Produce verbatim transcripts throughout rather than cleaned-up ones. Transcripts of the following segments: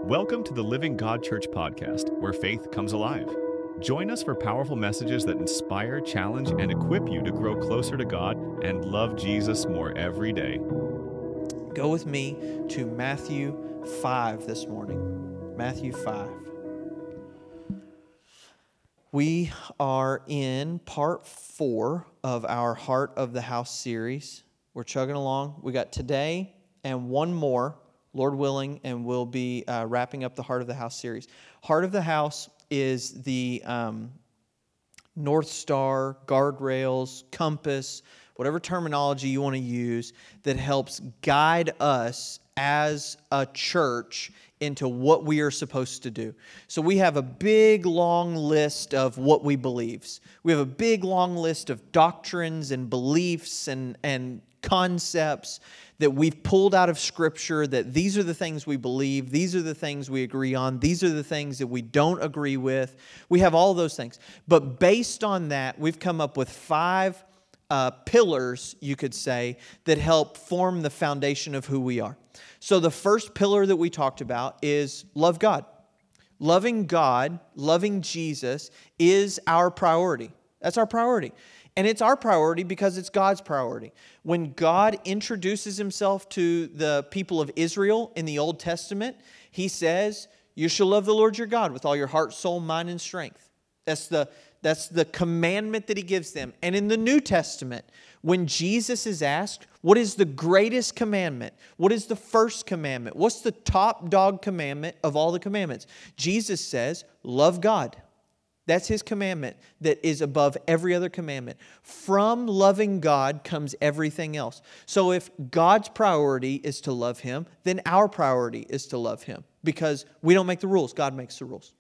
Welcome to the Living God Church podcast, where faith comes alive. Join us for powerful messages that inspire, challenge, and equip you to grow closer to God and love Jesus more every day. Go with me to Matthew five this morning. Matthew five. We are in part four of our Heart of the House series. We're chugging along. We got today and one more, Lord willing, and we'll be uh, wrapping up the Heart of the House series. Heart of the House is the um, North Star, guardrails, compass, whatever terminology you want to use that helps guide us as a church into what we are supposed to do. So we have a big, long list of what we believe. We have a big, long list of doctrines and beliefs and, and concepts that we've pulled out of Scripture, that these are the things we believe, these are the things we agree on, these are the things that we don't agree with. We have all those things. But based on that, we've come up with five uh, pillars, you could say, that help form the foundation of who we are. So the first pillar that we talked about is love God. Loving God, loving Jesus is our priority. That's our priority. And it's our priority because it's God's priority. When God introduces himself to the people of Israel in the Old Testament, he says, you shall love the Lord your God with all your heart, soul, mind, and strength. That's the, that's the commandment that he gives them. And in the New Testament, when Jesus is asked, what is the greatest commandment? What is the first commandment? What's the top dog commandment of all the commandments? Jesus says, love God. That's his commandment that is above every other commandment. From loving God comes everything else. So if God's priority is to love him, then our priority is to love him because we don't make the rules. God makes the rules.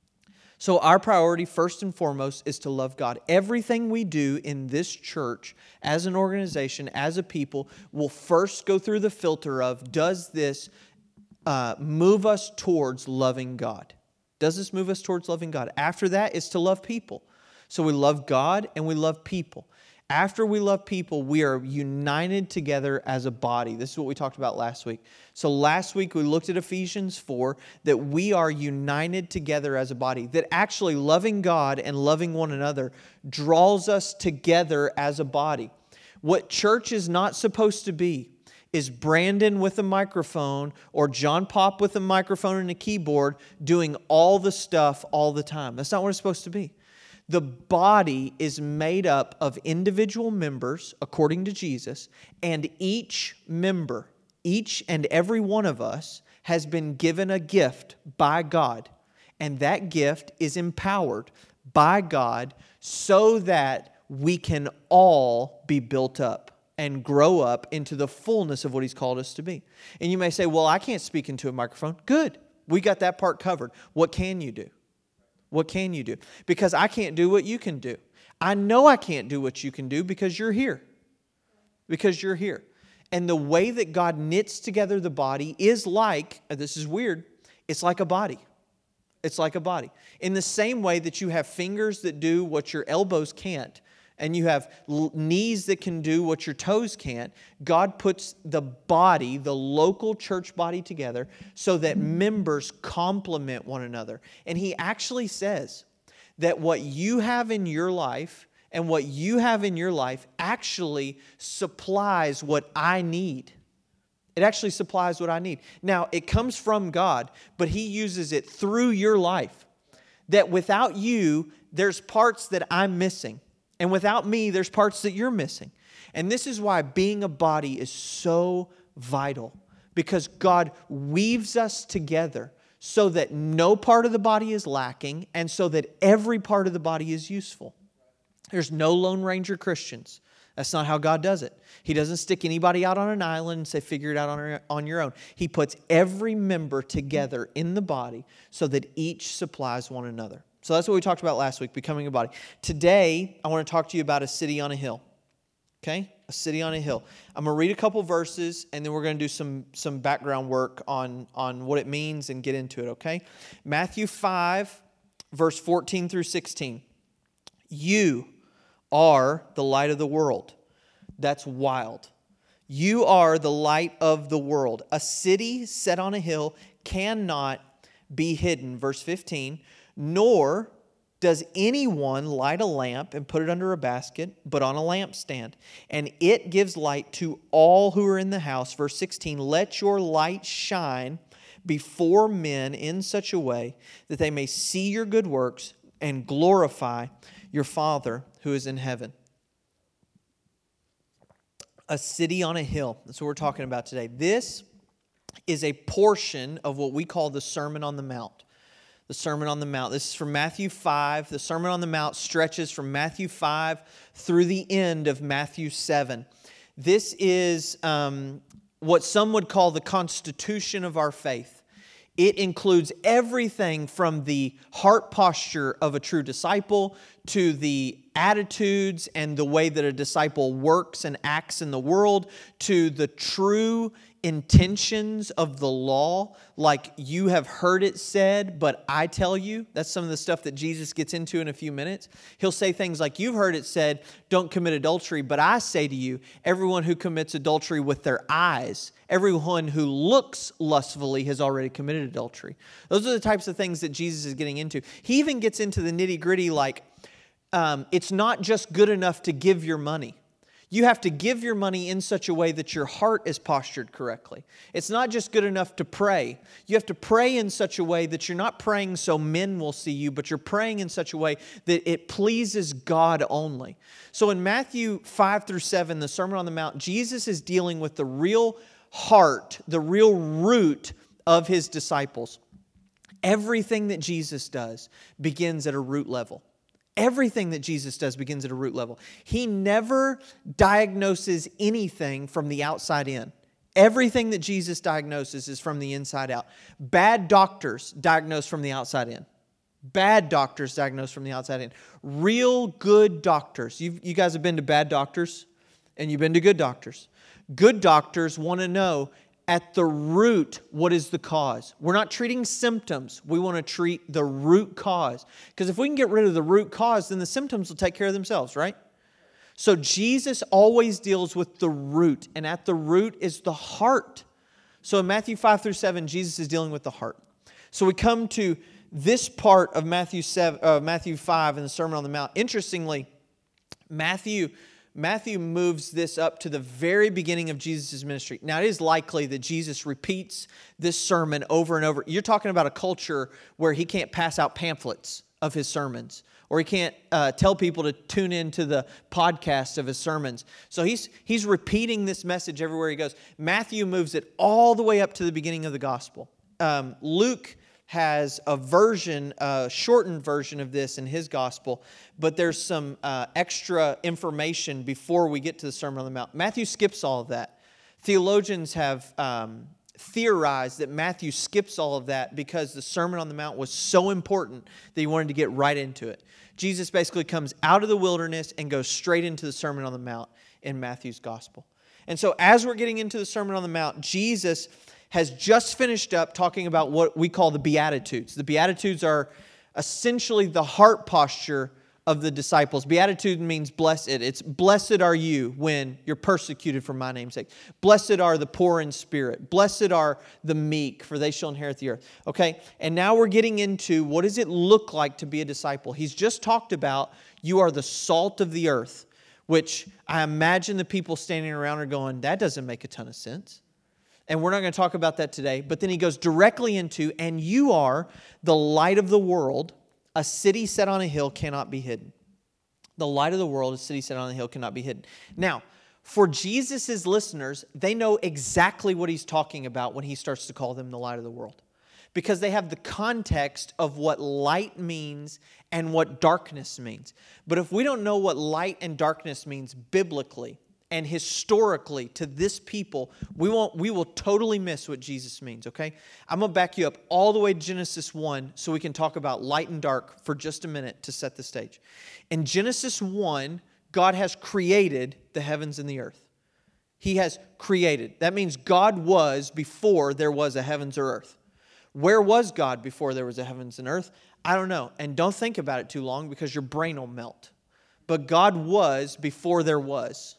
So our priority, first and foremost, is to love God. Everything we do in this church, as an organization, as a people, will first go through the filter of, does this uh, move us towards loving God? Does this move us towards loving God? After that is to love people. So we love God and we love people. After we love people, we are united together as a body. This is what we talked about last week. So last week we looked at Ephesians four, that we are united together as a body. That actually loving God and loving one another draws us together as a body. What church is not supposed to be is Brandon with a microphone or John Pop with a microphone and a keyboard doing all the stuff all the time. That's not what it's supposed to be. The body is made up of individual members, according to Jesus, and each member, each and every one of us, has been given a gift by God. And that gift is empowered by God so that we can all be built up and grow up into the fullness of what he's called us to be. And you may say, well, I can't speak into a microphone. Good. We got that part covered. What can you do? What can you do? Because I can't do what you can do. I know I can't do what you can do because you're here. Because you're here. And the way that God knits together the body is like, this is weird, it's like a body. It's like a body. In the same way that you have fingers that do what your elbows can't, and you have knees that can do what your toes can't, God puts the body, the local church body together so that members complement one another. And he actually says that what you have in your life and what you have in your life actually supplies what I need. It actually supplies what I need. Now, it comes from God, but he uses it through your life. That without you, there's parts that I'm missing. And without me, there's parts that you're missing. And this is why being a body is so vital. Because God weaves us together so that no part of the body is lacking and so that every part of the body is useful. There's no Lone Ranger Christians. That's not how God does it. He doesn't stick anybody out on an island and say, figure it out on, on your own. He puts every member together in the body so that each supplies one another. So that's what we talked about last week, becoming a body. Today, I want to talk to you about a city on a hill. Okay? A city on a hill. I'm going to read a couple verses, and then we're going to do some, some background work on, on what it means and get into it, okay? Matthew five, verse fourteen through sixteen. You are the light of the world. That's wild. You are the light of the world. A city set on a hill cannot be hidden. Verse fifteen, nor does anyone light a lamp and put it under a basket, but on a lampstand, and it gives light to all who are in the house. Verse sixteen, let your light shine before men in such a way that they may see your good works and glorify your Father who is in heaven. A city on a hill. That's what we're talking about today. This is a portion of what we call the Sermon on the Mount. The Sermon on the Mount. This is from Matthew five. The Sermon on the Mount stretches from Matthew five through the end of Matthew seven. This is um, what some would call the constitution of our faith. It includes everything from the heart posture of a true disciple to the attitudes and the way that a disciple works and acts in the world to the true intentions of the law, like you have heard it said, but I tell you. That's some of the stuff that Jesus gets into in a few minutes. He'll say things like, you've heard it said, don't commit adultery, but I say to you, everyone who commits adultery with their eyes, everyone who looks lustfully has already committed adultery. Those are the types of things that Jesus is getting into. He even gets into the nitty-gritty like, um, it's not just good enough to give your money. You have to give your money in such a way that your heart is postured correctly. It's not just good enough to pray. You have to pray in such a way that you're not praying so men will see you, but you're praying in such a way that it pleases God only. So in Matthew five through seven, the Sermon on the Mount, Jesus is dealing with the real heart, the real root of His disciples. Everything that Jesus does begins at a root level. Everything that Jesus does begins at a root level. He never diagnoses anything from the outside in. Everything that Jesus diagnoses is from the inside out. Bad doctors diagnose from the outside in. Bad doctors diagnose from the outside in. Real good doctors. You've, you guys have been to bad doctors and you've been to good doctors. Good doctors want to know at the root, what is the cause? We're not treating symptoms. We want to treat the root cause. Because if we can get rid of the root cause, then the symptoms will take care of themselves, right? So Jesus always deals with the root. And at the root is the heart. So in Matthew five through seven, Jesus is dealing with the heart. So we come to this part of Matthew seven, uh, Matthew five in the Sermon on the Mount. Interestingly, Matthew... Matthew moves this up to the very beginning of Jesus' ministry. Now, it is likely that Jesus repeats this sermon over and over. You're talking about a culture where He can't pass out pamphlets of His sermons, or He can't uh, tell people to tune into the podcast of His sermons. So he's, he's repeating this message everywhere He goes. Matthew moves it all the way up to the beginning of the gospel. Um, Luke has a version, a shortened version of this in his gospel, but there's some uh, extra information before we get to the Sermon on the Mount. Matthew skips all of that. Theologians have um, theorized that Matthew skips all of that because the Sermon on the Mount was so important that he wanted to get right into it. Jesus basically comes out of the wilderness and goes straight into the Sermon on the Mount in Matthew's gospel. And so as we're getting into the Sermon on the Mount, Jesus has just finished up talking about what we call the Beatitudes. The Beatitudes are essentially the heart posture of the disciples. Beatitude means blessed. It's blessed are you when you're persecuted for my name's sake. Blessed are the poor in spirit. Blessed are the meek, for they shall inherit the earth. Okay, and now we're getting into what does it look like to be a disciple. He's just talked about you are the salt of the earth, which I imagine the people standing around are going, that doesn't make a ton of sense. And we're not going to talk about that today. But then he goes directly into, and you are the light of the world. A city set on a hill cannot be hidden. The light of the world, a city set on a hill cannot be hidden. Now, for Jesus' listeners, they know exactly what he's talking about when he starts to call them the light of the world. Because they have the context of what light means and what darkness means. But if we don't know what light and darkness means biblically, and historically to this people, we won't, we will totally miss what Jesus means, okay? I'm going to back you up all the way to Genesis one so we can talk about light and dark for just a minute to set the stage. In Genesis one, God has created the heavens and the earth. He has created. That means God was before there was a heavens or earth. Where was God before there was a heavens and earth? I don't know. And don't think about it too long because your brain will melt. But God was before there was.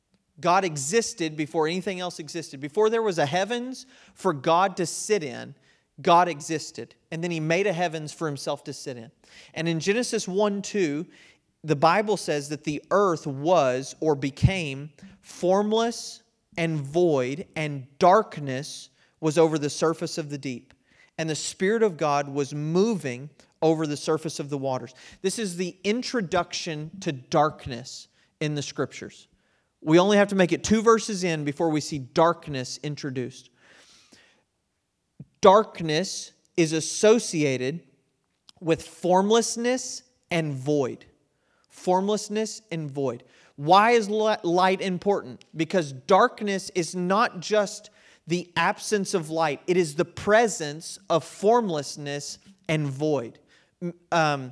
God existed before anything else existed. Before there was a heavens for God to sit in, God existed, and then He made a heavens for Himself to sit in. And in Genesis one two, the Bible says that the earth was or became formless and void, and darkness was over the surface of the deep. And the Spirit of God was moving over the surface of the waters. This is the introduction to darkness in the Scriptures. We only have to make it two verses in before we see darkness introduced. Darkness is associated with formlessness and void. Formlessness and void. Why is light important? Because darkness is not just the absence of light. It is the presence of formlessness and void. Um,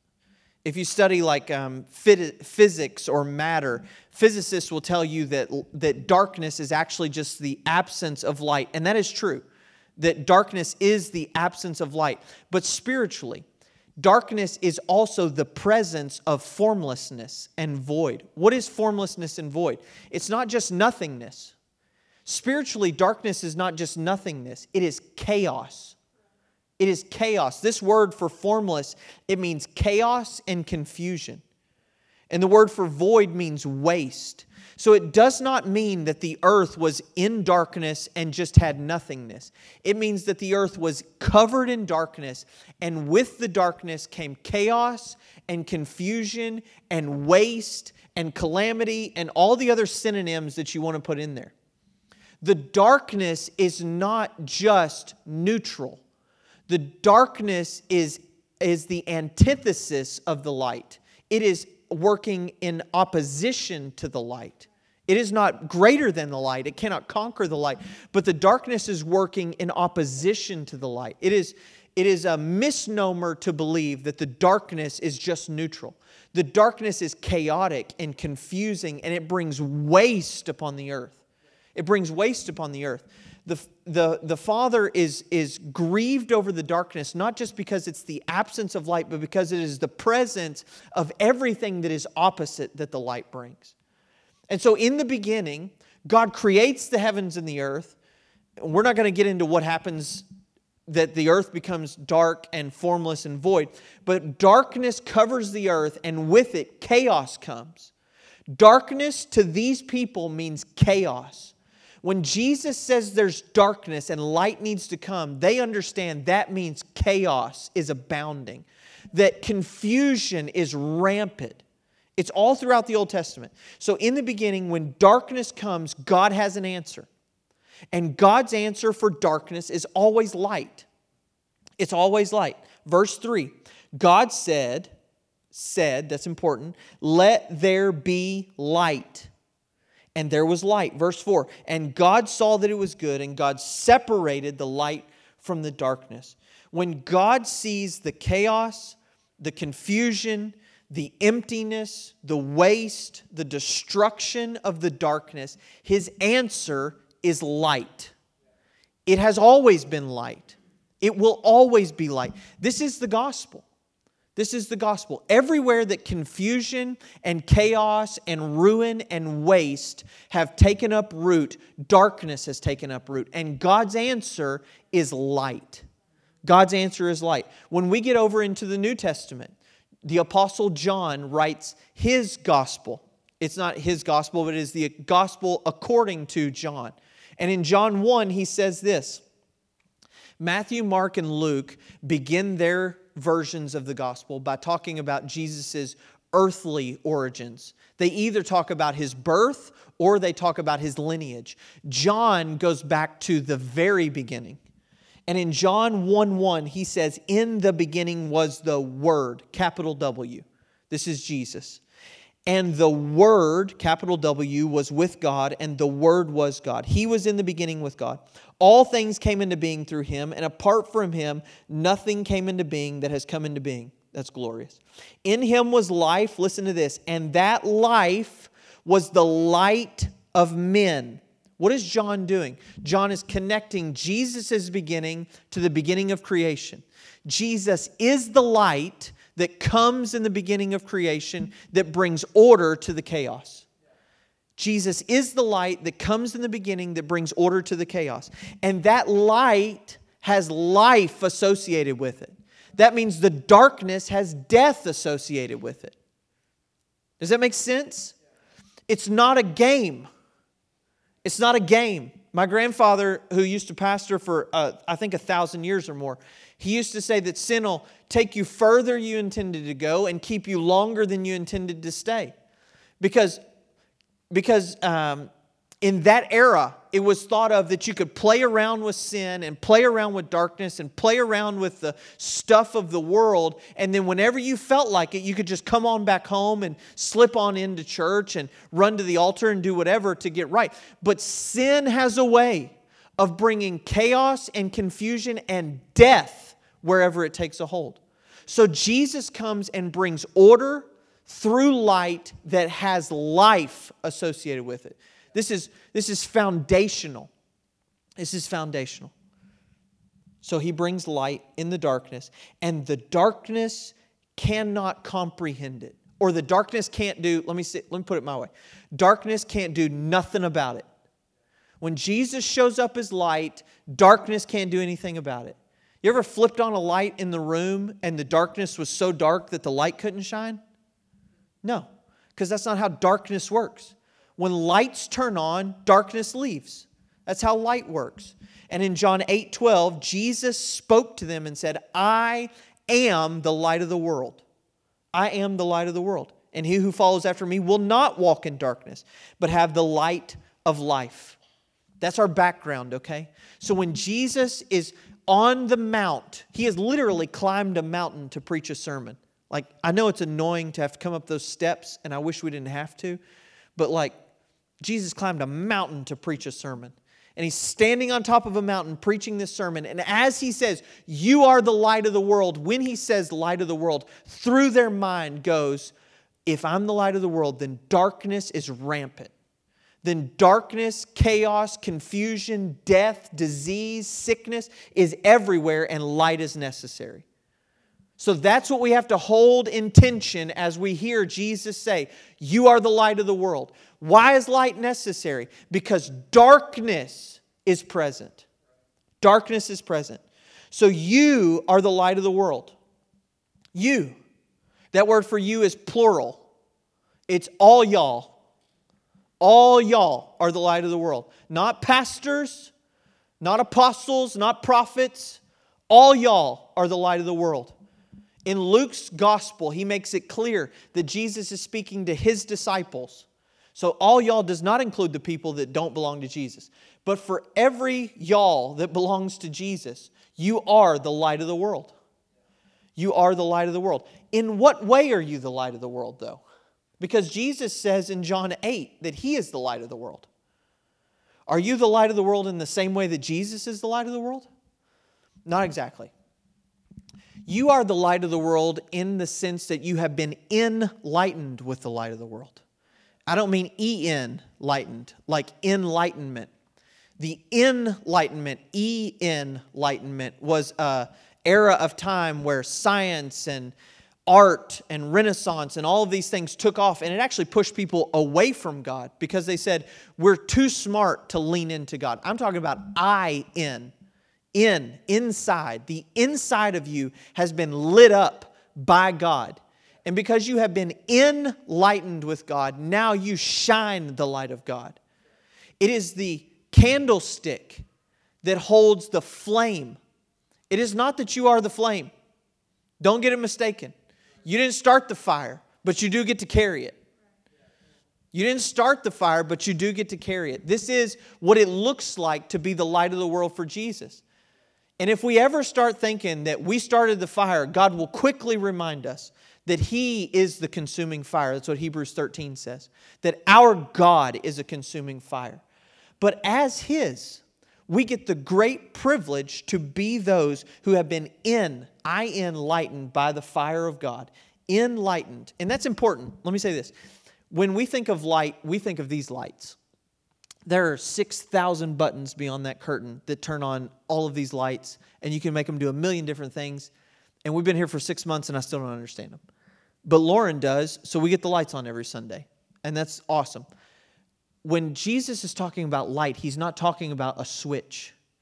if you study like um, physics or matter, physicists will tell you that, that darkness is actually just the absence of light. And that is true. That darkness is the absence of light. But spiritually, darkness is also the presence of formlessness and void. What is formlessness and void? It's not just nothingness. Spiritually, darkness is not just nothingness. It is chaos. It is chaos. This word for formless, it means chaos and confusion. And the word for void means waste. So it does not mean that the earth was in darkness and just had nothingness. It means that the earth was covered in darkness, and with the darkness came chaos and confusion and waste and calamity and all the other synonyms that you want to put in there. The darkness is not just neutral. The darkness is, is the antithesis of the light. It is working in opposition to the light. It is not greater than the light. It cannot conquer the light. But the darkness is working in opposition to the light. It is, it is a misnomer to believe that the darkness is just neutral. The darkness is chaotic and confusing, and it brings waste upon the earth. It brings waste upon the earth. The, the, the Father is, is grieved over the darkness, not just because it's the absence of light, but because it is the presence of everything that is opposite that the light brings. And so in the beginning, God creates the heavens and the earth. We're not going to get into what happens that the earth becomes dark and formless and void. But darkness covers the earth, and with it, chaos comes. Darkness to these people means chaos. When Jesus says there's darkness and light needs to come, they understand that means chaos is abounding. That confusion is rampant. It's all throughout the Old Testament. So in the beginning, when darkness comes, God has an answer. And God's answer for darkness is always light. It's always light. Verse three, God said, said, that's important, let there be light. And there was light. Verse four, and God saw that it was good, and God separated the light from the darkness. When God sees the chaos, the confusion, the emptiness, the waste, the destruction of the darkness, His answer is light. It has always been light. It will always be light. This is the gospel. This is the gospel. Everywhere that confusion and chaos and ruin and waste have taken up root, darkness has taken up root. And God's answer is light. God's answer is light. When we get over into the New Testament, the Apostle John writes his gospel. It's not his gospel, but it is the gospel according to John. And in John one, he says this. Matthew, Mark, and Luke begin their versions of the gospel by talking about Jesus' earthly origins. They either talk about His birth or they talk about His lineage. John goes back to the very beginning. And in John one one, he says, in the beginning was the Word, capital W. This is Jesus. And the Word, capital W, was with God, and the Word was God. He was in the beginning with God. All things came into being through Him, and apart from Him, nothing came into being that has come into being. That's glorious. In Him was life, listen to this, and that life was the light of men. What is John doing? John is connecting Jesus' beginning to the beginning of creation. Jesus is the light that comes in the beginning of creation that brings order to the chaos. Jesus is the light that comes in the beginning that brings order to the chaos. And that light has life associated with it. That means the darkness has death associated with it. Does that make sense? It's not a game. It's not a game. My grandfather, who used to pastor for, uh, I think, a thousand years or more, he used to say that sin will take you further you intended to go and keep you longer than you intended to stay. Because, because um, in that era, it was thought of that you could play around with sin and play around with darkness and play around with the stuff of the world. And then whenever you felt like it, you could just come on back home and slip on into church and run to the altar and do whatever to get right. But sin has a way of bringing chaos and confusion and death wherever it takes a hold. So Jesus comes and brings order through light that has life associated with it. This is, this is foundational. This is foundational. So He brings light in the darkness, and the darkness cannot comprehend it. Or the darkness can't do, let me see, let me put it my way. Darkness can't do nothing about it. When Jesus shows up as light, darkness can't do anything about it. You ever flipped on a light in the room and the darkness was so dark that the light couldn't shine? No, because that's not how darkness works. When lights turn on, darkness leaves. That's how light works. And in John eight twelve, Jesus spoke to them and said, I am the light of the world. I am the light of the world. And he who follows after me will not walk in darkness, but have the light of life. That's our background, okay? So when Jesus is on the mount, He has literally climbed a mountain to preach a sermon. Like, I know it's annoying to have to come up those steps, and I wish we didn't have to, but like, Jesus climbed a mountain to preach a sermon. And He's standing on top of a mountain preaching this sermon. And as He says, you are the light of the world, when He says light of the world, through their mind goes, if I'm the light of the world, then darkness is rampant. Then darkness, chaos, confusion, death, disease, sickness is everywhere, and light is necessary. So that's what we have to hold in tension as we hear Jesus say, you are the light of the world. Why is light necessary? Because darkness is present. Darkness is present. So you are the light of the world. You. That word for you is plural. It's all y'all. All y'all are the light of the world. Not pastors, not apostles, not prophets. All y'all are the light of the world. In Luke's gospel, he makes it clear that Jesus is speaking to His disciples. So all y'all does not include the people that don't belong to Jesus. But for every y'all that belongs to Jesus, you are the light of the world. You are the light of the world. In what way are you the light of the world, though? Because Jesus says in John eight that He is the light of the world. Are you the light of the world in the same way that Jesus is the light of the world? Not exactly. You are the light of the world in the sense that you have been enlightened with the light of the world. I don't mean E-N-lightened, like enlightenment. The enlightenment, E-Enlightenment, was an era of time where science and art and Renaissance and all of these things took off, and it actually pushed people away from God because they said, we're too smart to lean into God. I'm talking about I-N. In, inside, the inside of you has been lit up by God. And because you have been enlightened with God, now you shine the light of God. It is the candlestick that holds the flame. It is not that you are the flame. Don't get it mistaken. You didn't start the fire, but you do get to carry it. You didn't start the fire, but you do get to carry it. This is what it looks like to be the light of the world for Jesus. And if we ever start thinking that we started the fire, God will quickly remind us that He is the consuming fire. That's what Hebrews thirteen says. That our God is a consuming fire. But as His, we get the great privilege to be those who have been in, I enlightened by the fire of God. Enlightened. And that's important. Let me say this. When we think of light, we think of these lights. There are six thousand buttons beyond that curtain that turn on all of these lights, and you can make them do a million different things. And we've been here for six months, and I still don't understand them. But Lauren does, so we get the lights on every Sunday, and that's awesome. When Jesus is talking about light, He's not talking about a switch.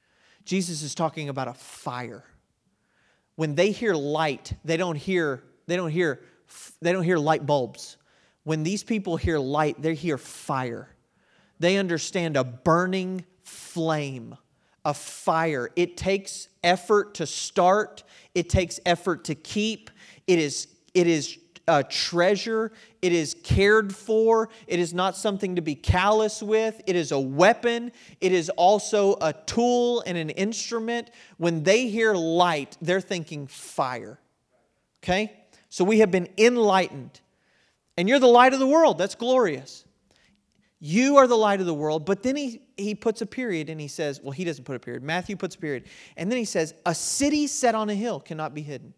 Jesus is talking about a fire. When they hear light, they don't hear, they don't hear, they don't hear light bulbs. When these people hear light, they hear fire. They understand a burning flame, a fire. It takes effort to start. It takes effort to keep. It is, it is a treasure. It is cared for. It is not something to be callous with. It is a weapon. It is also a tool and an instrument. When they hear light, they're thinking fire. Okay? So we have been enlightened. And you're the light of the world. That's glorious. You are the light of the world. But then he, he puts a period and he says, well, he doesn't put a period. Matthew puts a period. And then he says, a city set on a hill cannot be hidden.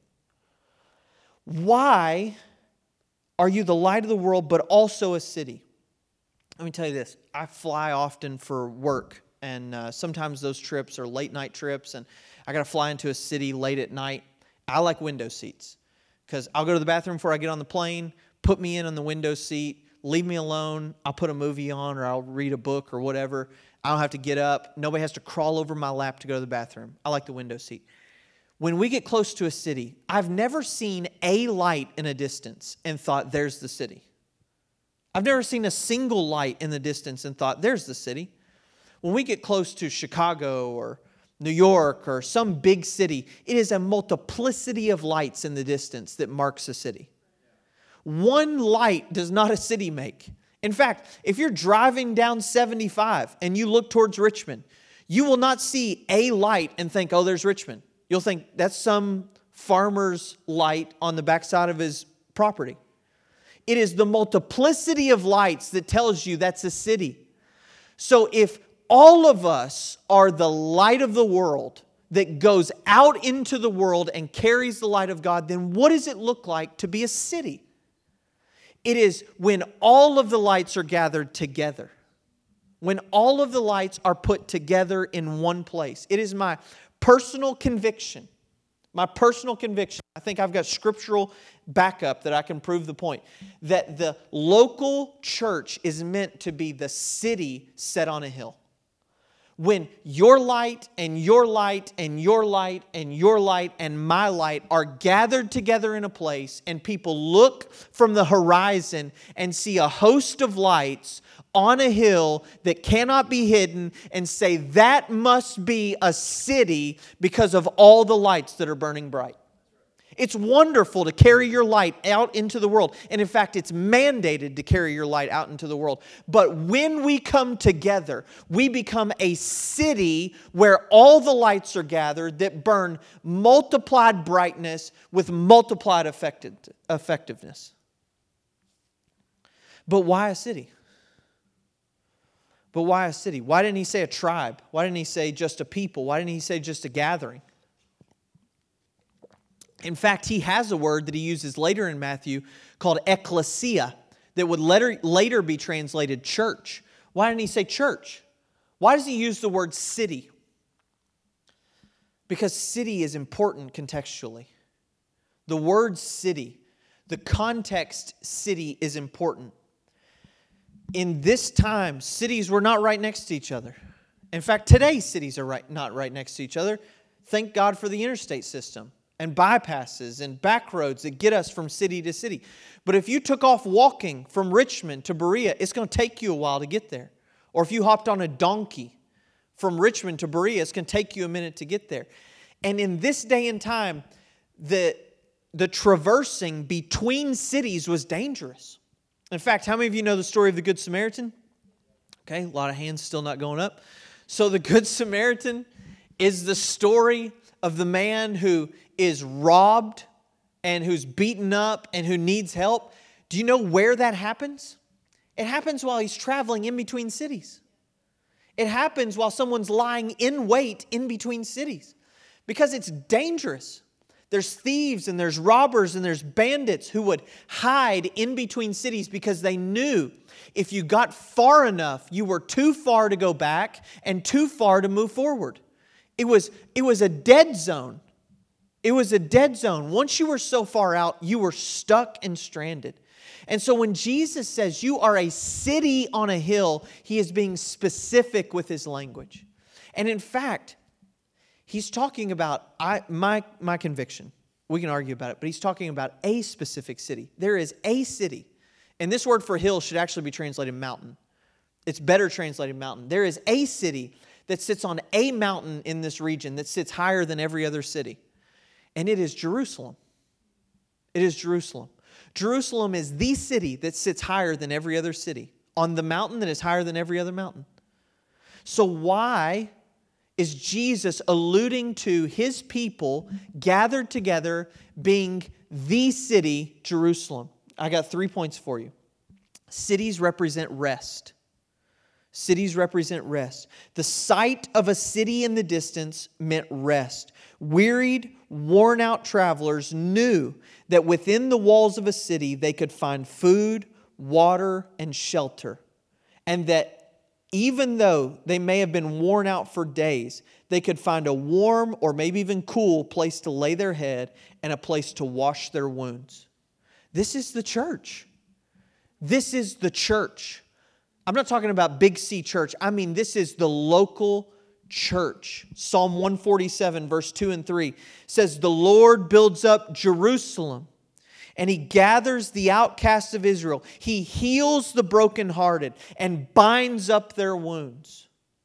Why are you the light of the world, but also a city? Let me tell you this. I fly often for work. And uh, sometimes those trips are late night trips. And I got to fly into a city late at night. I like window seats. Because I'll go to the bathroom before I get on the plane. Put me in on the window seat, leave me alone. I'll put a movie on or I'll read a book or whatever. I don't have to get up. Nobody has to crawl over my lap to go to the bathroom. I like the window seat. When we get close to a city, I've never seen a light in a distance and thought, there's the city. I've never seen a single light in the distance and thought, there's the city. When we get close to Chicago or New York or some big city, it is a multiplicity of lights in the distance that marks a city. One light does not a city make. In fact, if you're driving down seventy-five and you look towards Richmond, you will not see a light and think, oh, there's Richmond. You'll think that's some farmer's light on the backside of his property. It is the multiplicity of lights that tells you that's a city. So if all of us are the light of the world that goes out into the world and carries the light of God, then what does it look like to be a city? It is when all of the lights are gathered together. When all of the lights are put together in one place. It is my personal conviction. My personal conviction. I think I've got scriptural backup that I can prove the point. That the local church is meant to be the city set on a hill. When your light and your light and your light and your light and my light are gathered together in a place and people look from the horizon and see a host of lights on a hill that cannot be hidden and say that must be a city because of all the lights that are burning bright. It's wonderful to carry your light out into the world. And in fact, it's mandated to carry your light out into the world. But when we come together, we become a city where all the lights are gathered that burn multiplied brightness with multiplied effectiveness. But why a city? But why a city? Why didn't he say a tribe? Why didn't he say just a people? Why didn't he say just a gathering? In fact, he has a word that he uses later in Matthew called ecclesia that would later, later be translated church. Why didn't he say church? Why does he use the word city? Because city is important contextually. The word city, the context city is important. In this time, cities were not right next to each other. In fact, today cities are right, not right next to each other. Thank God for the interstate system. And bypasses and back roads that get us from city to city. But if you took off walking from Richmond to Berea, it's going to take you a while to get there. Or if you hopped on a donkey from Richmond to Berea, it's going to take you a minute to get there. And in this day and time, the, the traversing between cities was dangerous. In fact, how many of you know the story of the Good Samaritan? Okay, a lot of hands still not going up. So the Good Samaritan is the story of the man who is robbed and who's beaten up and who needs help. Do you know where that happens? It happens while he's traveling in between cities. It happens while someone's lying in wait in between cities because it's dangerous. There's thieves and there's robbers and there's bandits who would hide in between cities because they knew if you got far enough, you were too far to go back and too far to move forward. It was, it was a dead zone. It was a dead zone. Once you were so far out, you were stuck and stranded. And so when Jesus says you are a city on a hill, he is being specific with his language. And in fact, he's talking about, I, my, my conviction, we can argue about it, but he's talking about a specific city. There is a city. And this word for hill should actually be translated mountain. It's better translated mountain. There is a city that sits on a mountain in this region that sits higher than every other city. And it is Jerusalem. It is Jerusalem. Jerusalem is the city that sits higher than every other city, on the mountain that is higher than every other mountain. So why is Jesus alluding to his people gathered together being the city, Jerusalem? I got three points for you. Cities represent rest. Cities represent rest. The sight of a city in the distance meant rest. Wearied, worn-out travelers knew that within the walls of a city they could find food, water, and shelter. And that even though they may have been worn out for days, they could find a warm or maybe even cool place to lay their head and a place to wash their wounds. This is the church. This is the church. I'm not talking about Big C church. I mean, this is the local church. Psalm one forty-seven, verse two and three says, "The Lord builds up Jerusalem, and He gathers the outcasts of Israel. He heals the brokenhearted and binds up their wounds."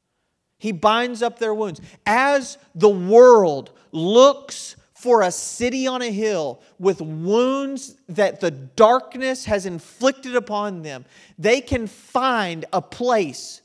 He binds up their wounds. As the world looks for a city on a hill with wounds that the darkness has inflicted upon them, they can find a place,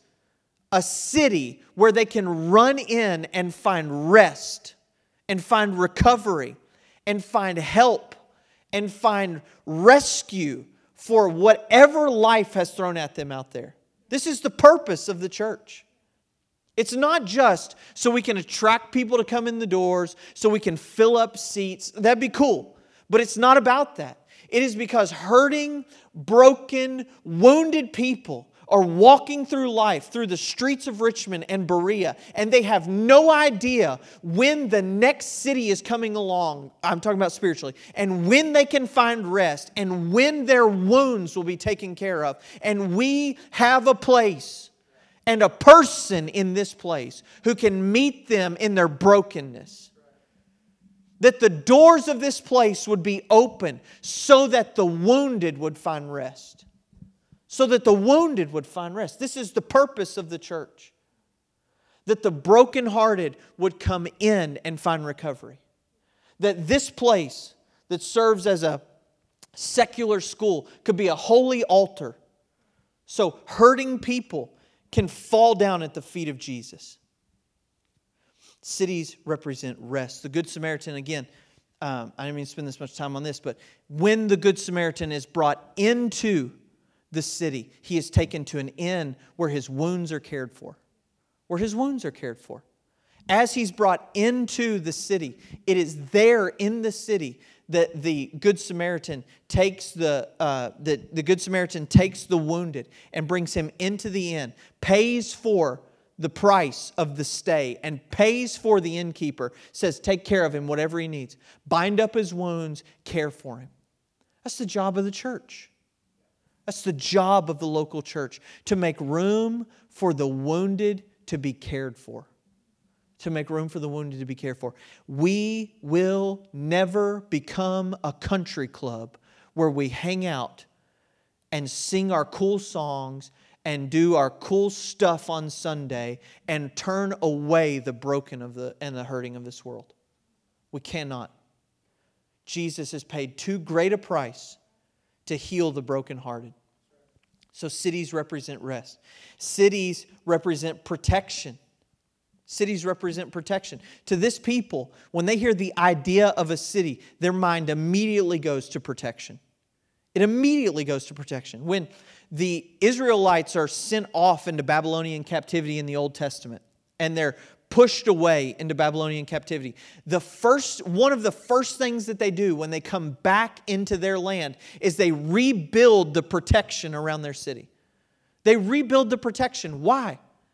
a city where they can run in and find rest and find recovery and find help and find rescue for whatever life has thrown at them out there. This is the purpose of the church. It's not just so we can attract people to come in the doors, so we can fill up seats. That'd be cool. But it's not about that. It is because hurting, broken, wounded people are walking through life, through the streets of Richmond and Berea, and they have no idea when the next city is coming along. I'm talking about spiritually. And when they can find rest, and when their wounds will be taken care of. And we have a place and a person in this place who can meet them in their brokenness. That the doors of this place would be open so that the wounded would find rest. So that the wounded would find rest. This is the purpose of the church. That the brokenhearted would come in and find recovery. That this place that serves as a secular school could be a holy altar. So hurting people can fall down at the feet of Jesus. Cities represent rest. The Good Samaritan, again, um, I didn't mean to spend this much time on this, but when the Good Samaritan is brought into the city, he is taken to an inn where his wounds are cared for. Where his wounds are cared for. As he's brought into the city, it is there in the city that the Good Samaritan takes the, uh, the, the Good Samaritan takes the wounded and brings him into the inn, pays for the price of the stay, and pays for the innkeeper, says take care of him, whatever he needs. Bind up his wounds, care for him. That's the job of the church. That's the job of the local church, to make room for the wounded to be cared for. To make room for the wounded to be cared for. We will never become a country club where we hang out and sing our cool songs and do our cool stuff on Sunday and turn away the broken of the and the hurting of this world. We cannot. Jesus has paid too great a price to heal the brokenhearted. So cities represent rest. Cities represent protection. Cities represent protection. To this people, when they hear the idea of a city, their mind immediately goes to protection. It immediately goes to protection. When the Israelites are sent off into Babylonian captivity in the Old Testament, and they're pushed away into Babylonian captivity, the first, one of the first things that they do when they come back into their land is they rebuild the protection around their city. They rebuild the protection. Why?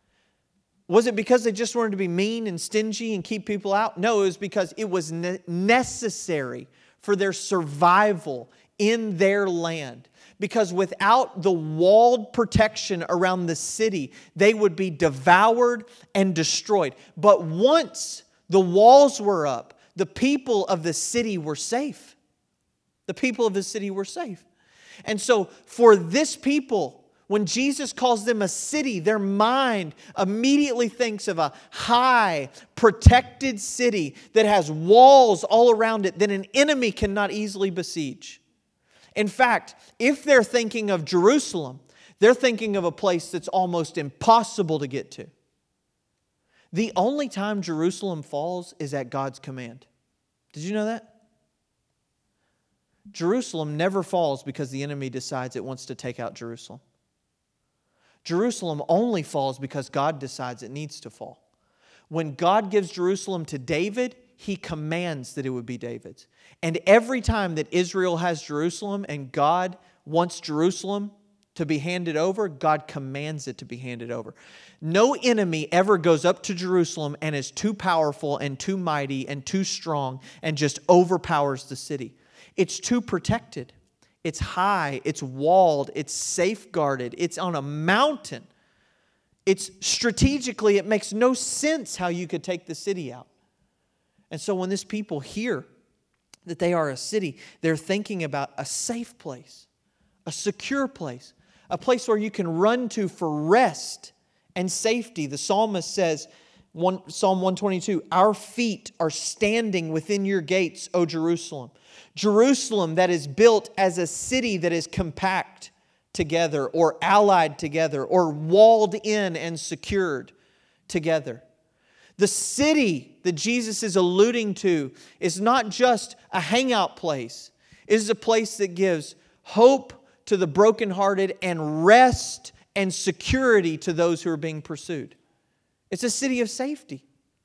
Was it because they just wanted to be mean and stingy and keep people out? No, it was because it was ne- necessary for their survival in their land. Because without the walled protection around the city, they would be devoured and destroyed. But once The walls were up. The people of the city were safe. The people of the city were safe. And so for this people, when Jesus calls them a city, their mind immediately thinks of a high, protected city that has walls all around it that an enemy cannot easily besiege. In fact, if they're thinking of Jerusalem, they're thinking of a place that's almost impossible to get to. The only time Jerusalem falls is at God's command. Did you know that? Jerusalem never falls because the enemy decides it wants to take out Jerusalem. Jerusalem only falls because God decides it needs to fall. When God gives Jerusalem to David, He commands that it would be David's. And every time that Israel has Jerusalem and God wants Jerusalem to be handed over, God commands it to be handed over. No enemy ever goes up to Jerusalem and is too powerful and too mighty and too strong and just overpowers the city. It's too protected. It's high, it's walled, it's safeguarded, it's on a mountain. It's strategically, it makes no sense how you could take the city out. And so when this people hear that they are a city, they're thinking about a safe place, a secure place, a place where you can run to for rest and safety. The psalmist says, one, Psalm one twenty-two, "Our feet are standing within your gates, O Jerusalem." Jerusalem that is built as a city that is compact together or allied together or walled in and secured together. The city that Jesus is alluding to is not just a hangout place. It is a place that gives hope to the brokenhearted and rest and security to those who are being pursued. It's a city of safety.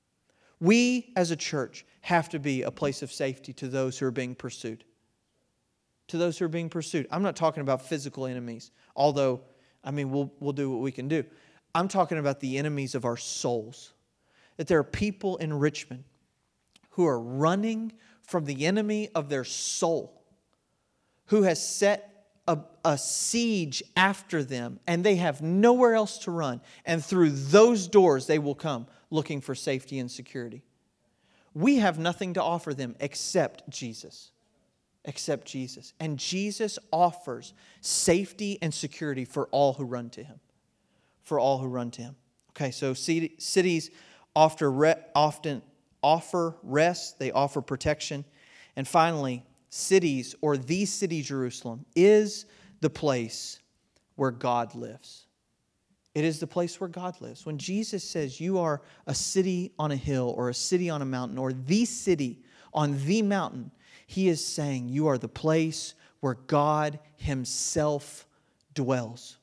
We as a church have to be a place of safety to those who are being pursued. To those who are being pursued. I'm not talking about physical enemies, although, I mean, we'll, we'll do what we can do. I'm talking about the enemies of our souls. That there are people in Richmond who are running from the enemy of their soul, who has set a, a siege after them, and they have nowhere else to run. And through those doors, they will come looking for safety and security. We have nothing to offer them except Jesus. Except Jesus. And Jesus offers safety and security for all who run to Him. For all who run to Him. Okay, so cities often offer rest. They offer protection. And finally, cities, or the city Jerusalem, is the place where God lives. It is the place where God lives. When Jesus says you are a city on a hill or a city on a mountain or the city on the mountain, He is saying you are the place where God Himself dwells.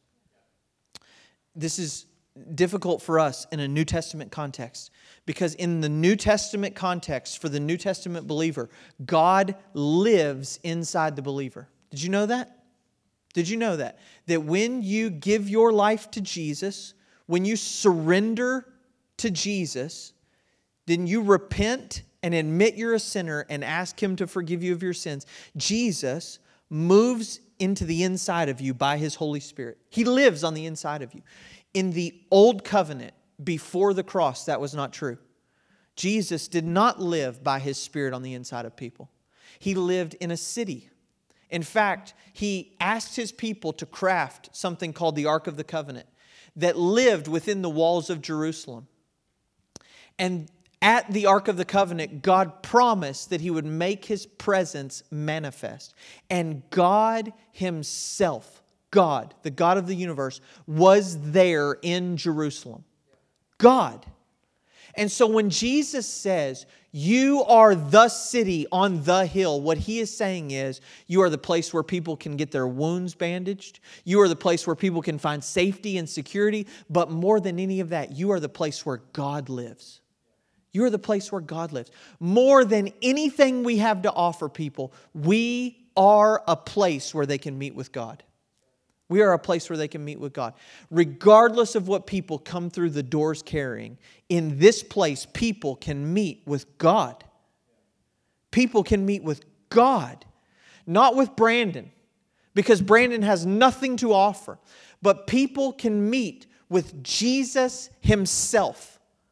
This is difficult for us in a New Testament context because in the New Testament context, for the New Testament believer, God lives inside the believer. Did you know that? Did you know that? That when you give your life to Jesus, when you surrender to Jesus, then you repent and admit you're a sinner and ask Him to forgive you of your sins. Jesus moves into the inside of you by His Holy Spirit. He lives on the inside of you. In the Old Covenant, before the cross, that was not true. Jesus did not live by His Spirit on the inside of people. He lived in a city. In fact, He asked His people to craft something called the Ark of the Covenant that lived within the walls of Jerusalem. And at the Ark of the Covenant, God promised that He would make His presence manifest. And God Himself, God, the God of the universe, was there in Jerusalem. God. And so when Jesus says, you are the city on the hill, what He is saying is, you are the place where people can get their wounds bandaged. You are the place where people can find safety and security. But more than any of that, you are the place where God lives. You are the place where God lives. More than anything we have to offer people, we are a place where they can meet with God. We are a place where they can meet with God. Regardless of what people come through the doors carrying, in this place, people can meet with God. People can meet with God. Not with Brandon, because Brandon has nothing to offer. But people can meet with Jesus Himself.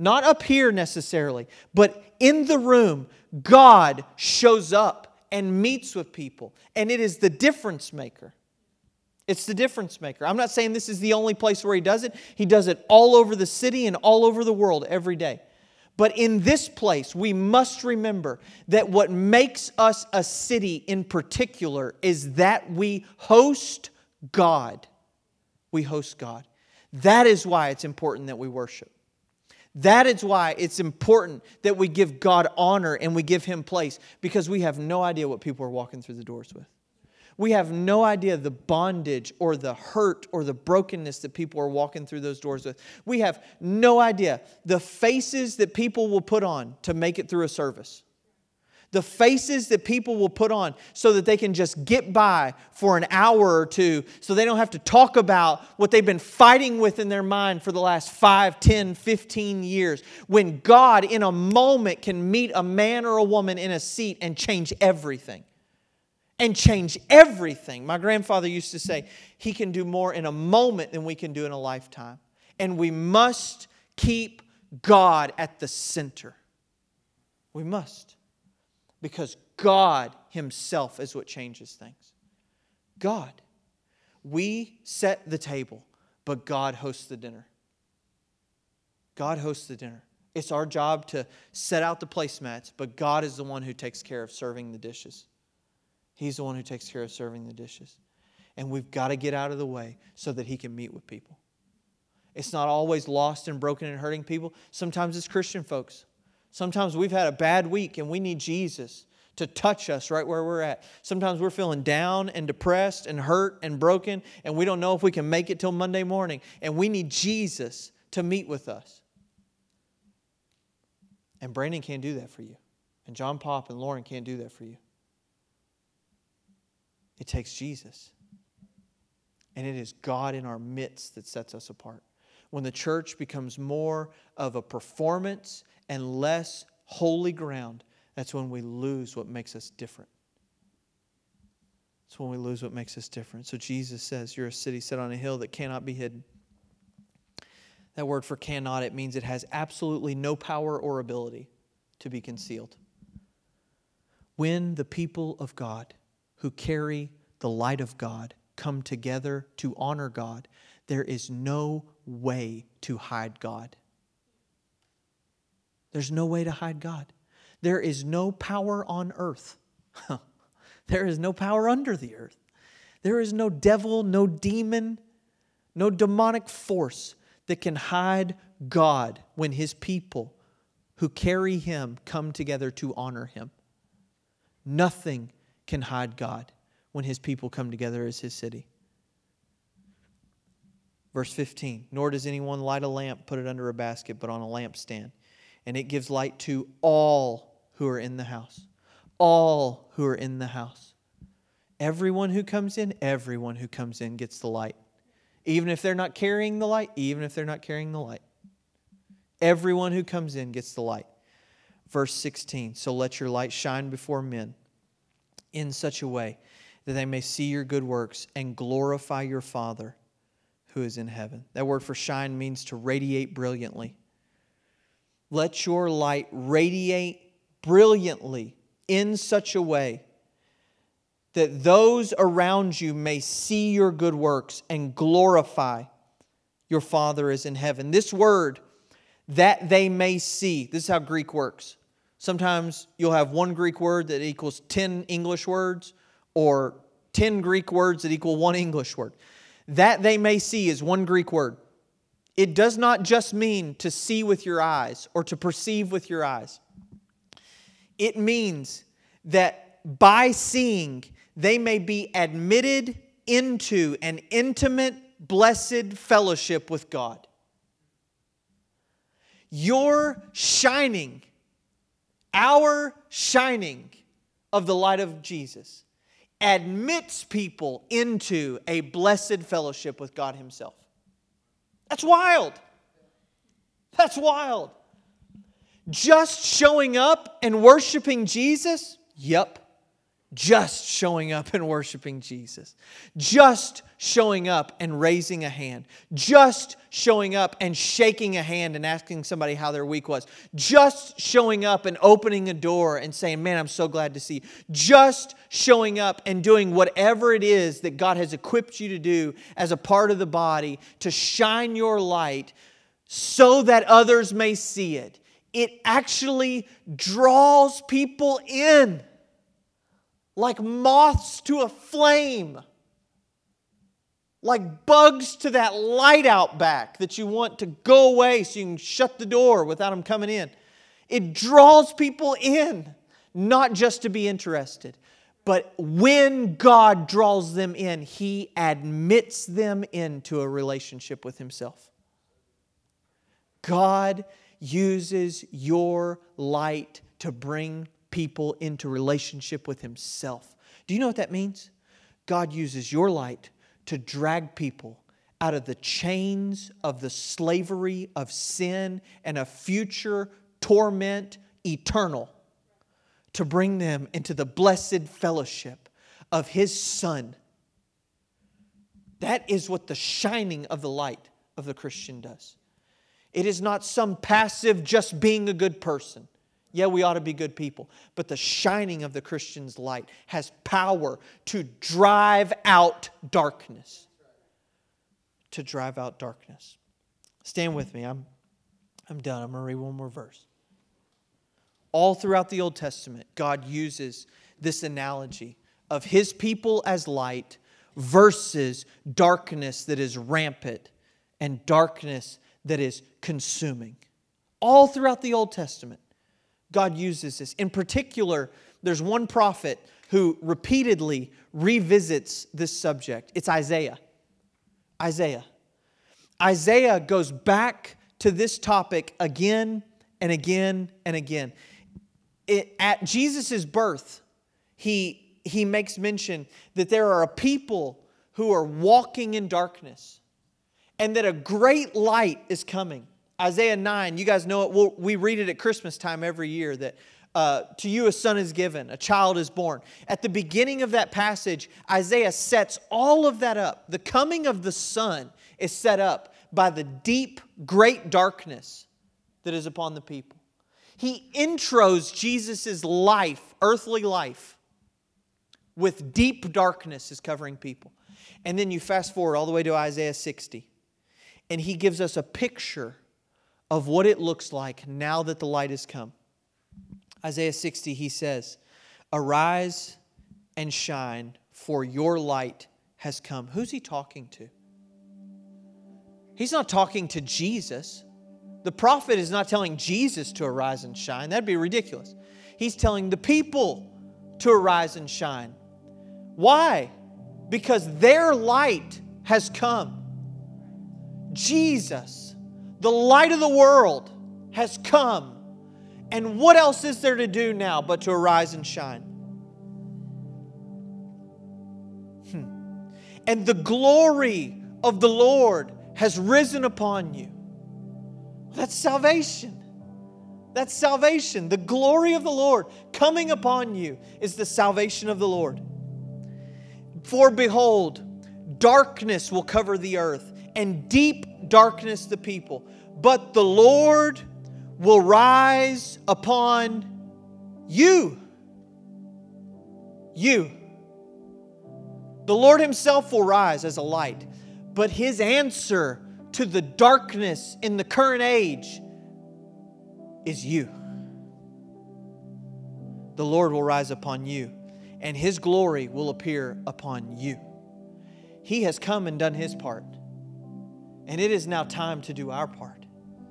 Not up here necessarily, but in the room, God shows up and meets with people. And it is the difference maker. It's the difference maker. I'm not saying this is the only place where He does it. He does it all over the city and all over the world every day. But in this place, we must remember that what makes us a city in particular is that we host God. We host God. That is why it's important that we worship. That is why it's important that we give God honor and we give Him place, because we have no idea what people are walking through the doors with. We have no idea the bondage or the hurt or the brokenness that people are walking through those doors with. We have no idea the faces that people will put on to make it through a service. The faces that people will put on so that they can just get by for an hour or two, so they don't have to talk about what they've been fighting with in their mind for the last five, ten, fifteen years. When God in a moment can meet a man or a woman in a seat and change everything. And change everything. My grandfather used to say, He can do more in a moment than we can do in a lifetime. And we must keep God at the center. We must. Because God Himself is what changes things. God. We set the table, but God hosts the dinner. God hosts the dinner. It's our job to set out the placemats, but God is the one who takes care of serving the dishes. He's the one who takes care of serving the dishes. And we've got to get out of the way so that He can meet with people. It's not always lost and broken and hurting people. Sometimes it's Christian folks. Sometimes we've had a bad week and we need Jesus to touch us right where we're at. Sometimes we're feeling down and depressed and hurt and broken, and we don't know if we can make it till Monday morning. And we need Jesus to meet with us. And Brandon can't do that for you. And John Pop and Lauren can't do that for you. It takes Jesus. And it is God in our midst that sets us apart. When the church becomes more of a performance and less holy ground, that's when we lose what makes us different. That's when we lose what makes us different. So Jesus says, you're a city set on a hill that cannot be hidden. That word for cannot, it means it has absolutely no power or ability to be concealed. When the people of God who carry the light of God come together to honor God, there is no way to hide God. There's no way to hide God. There is no power on earth. There is no power under the earth. There is no devil, no demon, no demonic force that can hide God when His people who carry Him come together to honor Him. Nothing can hide God when His people come together as His city. Verse fifteen, nor does anyone light a lamp, put it under a basket, but on a lampstand. And it gives light to all who are in the house. All who are in the house. Everyone who comes in, everyone who comes in gets the light. Even if they're not carrying the light, even if they're not carrying the light. Everyone who comes in gets the light. Verse sixteen, so let your light shine before men in such a way that they may see your good works and glorify your Father who is in heaven. That word for shine means to radiate brilliantly. Let your light radiate brilliantly in such a way that those around you may see your good works and glorify your Father is in heaven. This word, that they may see, this is how Greek works. Sometimes you'll have one Greek word that equals ten English words, or ten Greek words that equal one English word. That they may see is one Greek word. It does not just mean to see with your eyes or to perceive with your eyes. It means that by seeing, they may be admitted into an intimate, blessed fellowship with God. Your shining, our shining of the light of Jesus admits people into a blessed fellowship with God Himself. That's wild. That's wild. Just showing up and worshiping Jesus? Yep. just showing up and worshiping Jesus, just showing up and raising a hand, just showing up and shaking a hand and asking somebody how their week was, just showing up and opening a door and saying, man, I'm so glad to see you, just showing up and doing whatever it is that God has equipped you to do as a part of the body to shine your light so that others may see it. It actually draws people in. Like moths to a flame. Like bugs to that light out back that you want to go away so you can shut the door without them coming in. It draws people in, not just to be interested. But when God draws them in, He admits them into a relationship with Himself. God uses your light to bring people into relationship with Himself. Do you know what that means? God uses your light to drag people out of the chains of the slavery of sin and a future torment eternal, to bring them into the blessed fellowship of His Son. That is what the shining of the light of the Christian does. It is not some passive just being a good person. Yeah, we ought to be good people. But the shining of the Christian's light has power to drive out darkness. To drive out darkness. Stand with me. I'm, I'm done. I'm going to read one more verse. All throughout the Old Testament, God uses this analogy of His people as light versus darkness that is rampant and darkness that is consuming. All throughout the Old Testament, God uses this. In particular, there's one prophet who repeatedly revisits this subject. It's Isaiah. Isaiah. Isaiah goes back to this topic again and again and again. It, at Jesus' birth, he, he makes mention that there are a people who are walking in darkness and that a great light is coming. Isaiah nine, you guys know it. We'll, we read it at Christmas time every year that uh, to you a son is given, a child is born. At the beginning of that passage, Isaiah sets all of that up. The coming of the Son is set up by the deep, great darkness that is upon the people. He intros Jesus' life, earthly life, with deep darkness is covering people. And then you fast forward all the way to Isaiah sixty, and he gives us a picture of what it looks like now that the light has come. Isaiah sixty, he says, "Arise and shine, for your light has come." Who's he talking to? He's not talking to Jesus. The prophet is not telling Jesus to arise and shine. That'd be ridiculous. He's telling the people to arise and shine. Why? Because their light has come. Jesus, the light of the world, has come. And what else is there to do now but to arise and shine? Hmm. And the glory of the Lord has risen upon you. That's salvation. That's salvation. The glory of the Lord coming upon you is the salvation of the Lord. For behold, darkness will cover the earth, and deep darkness the people. But the Lord will rise upon you. You. The Lord Himself will rise as a light. But His answer to the darkness in the current age is you. The Lord will rise upon you, and His glory will appear upon you. He has come and done His part, and it is now time to do our part.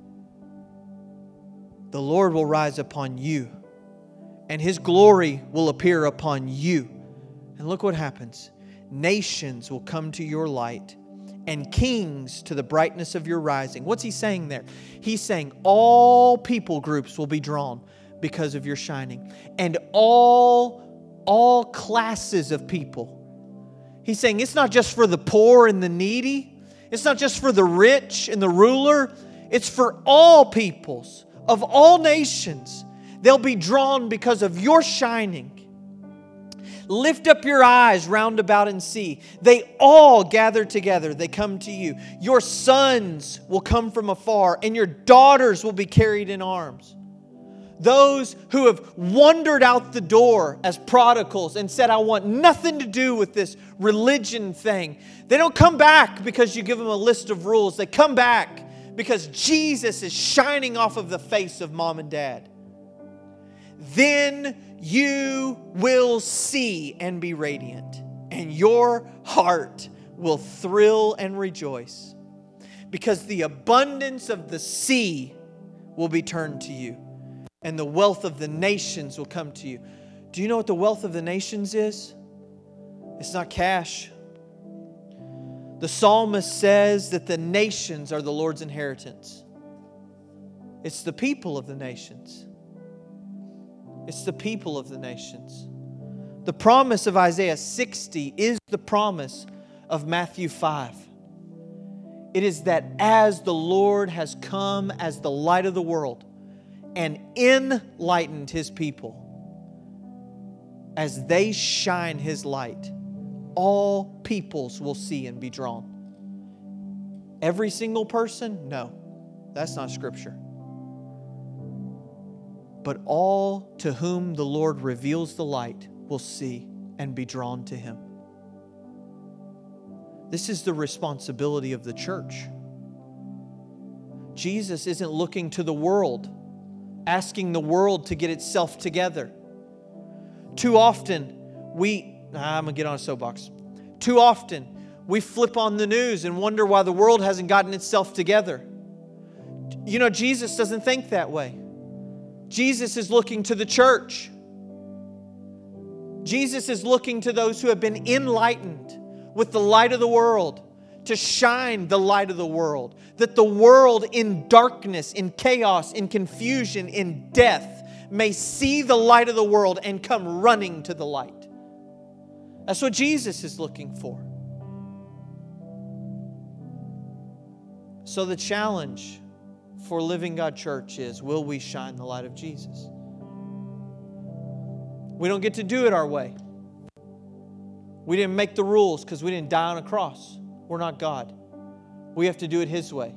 The Lord will rise upon you, and His glory will appear upon you. And look what happens. Nations will come to your light, and kings to the brightness of your rising. What's He saying there? He's saying all people groups will be drawn because of your shining. And all, all classes of people. He's saying it's not just for the poor and the needy. It's not just for the rich and the ruler. It's for all peoples of all nations. They'll be drawn because of your shining. Lift up your eyes round about and see. They all gather together. They come to you. Your sons will come from afar, and your daughters will be carried in arms. Those who have wandered out the door as prodigals and said, I want nothing to do with this religion thing. They don't come back because you give them a list of rules. They come back because Jesus is shining off of the face of mom and dad. Then you will see and be radiant, and your heart will thrill and rejoice, because the abundance of the sea will be turned to you, and the wealth of the nations will come to you. Do you know what the wealth of the nations is? It's not cash. The psalmist says that the nations are the Lord's inheritance. It's the people of the nations. It's the people of the nations. The promise of Isaiah sixty is the promise of Matthew five. It is that as the Lord has come as the light of the world and enlightened His people, as they shine His light, all peoples will see and be drawn. Every single person? No, that's not Scripture. But all to whom the Lord reveals the light will see and be drawn to Him. This is the responsibility of the church. Jesus isn't looking to the world, asking the world to get itself together. Too often, we, I'm going to get on a soapbox. Too often, we flip on the news and wonder why the world hasn't gotten itself together. You know, Jesus doesn't think that way. Jesus is looking to the church. Jesus is looking to those who have been enlightened with the light of the world to shine the light of the world. That the world in darkness, in chaos, in confusion, in death may see the light of the world and come running to the light. That's what Jesus is looking for. So the challenge for Living God Church is, will we shine the light of Jesus? We don't get to do it our way. We didn't make the rules because we didn't die on a cross. We're not God. We have to do it His way.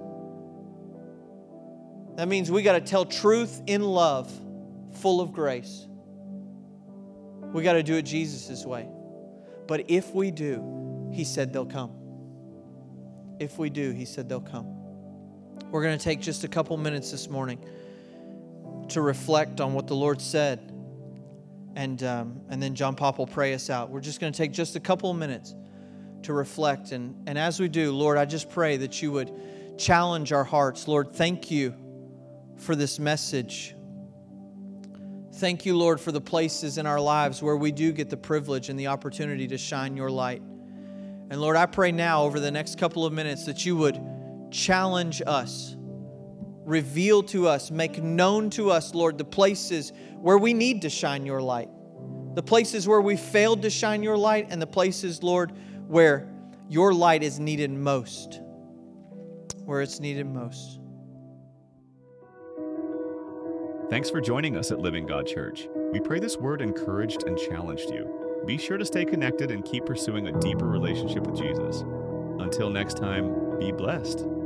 That means we got to tell truth in love, full of grace. We got to do it Jesus' way. But if we do, He said they'll come. If we do, He said they'll come. We're going to take just a couple minutes this morning to reflect on what the Lord said. And, um, and then John Pop will pray us out. We're just going to take just a couple of minutes to reflect. And, and as we do, Lord, I just pray that You would challenge our hearts. Lord, thank You for this message. Thank You, Lord, for the places in our lives where we do get the privilege and the opportunity to shine Your light. And Lord, I pray now over the next couple of minutes that You would challenge us, reveal to us, make known to us, Lord, the places where we need to shine Your light, the places where we failed to shine Your light, and the places, Lord, where Your light is needed most, where it's needed most. Thanks for joining us at Living God Church. We pray this word encouraged and challenged you. Be sure to stay connected and keep pursuing a deeper relationship with Jesus. Until next time, be blessed.